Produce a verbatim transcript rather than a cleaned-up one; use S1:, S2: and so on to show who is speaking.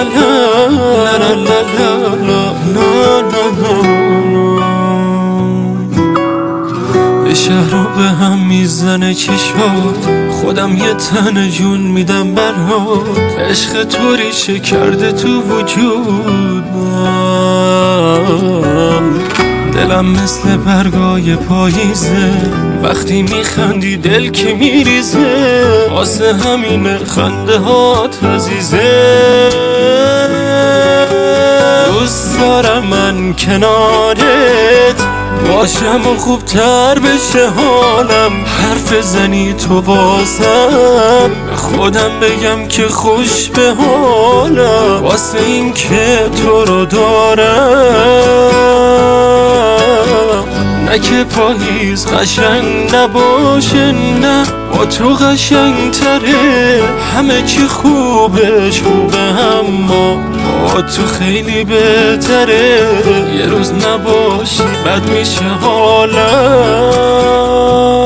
S1: لا لا لا لا لا لا. شهر رو به هم میزنه چی شد، خودم یه تن جون میدم برات. عشق تو ریشه کرده تو وجود، دلم مثل برگای پاییزه، وقتی میخندی دل که میریزه. واسه همین خنده هات عزیزه. دوست دارم من کنارت باشم و خوبتر بشه حالم. حرف زنی تو واسم، خودم بگم که خوش به حالم. واسه این که تو رو دارم، نه که پاییز قشنگ نباشه، نه با تو قشنگ تره. همه چی خوبش خوبه، اما با تو خیلی بهتره. یه روز نباشی بد میشه حالم.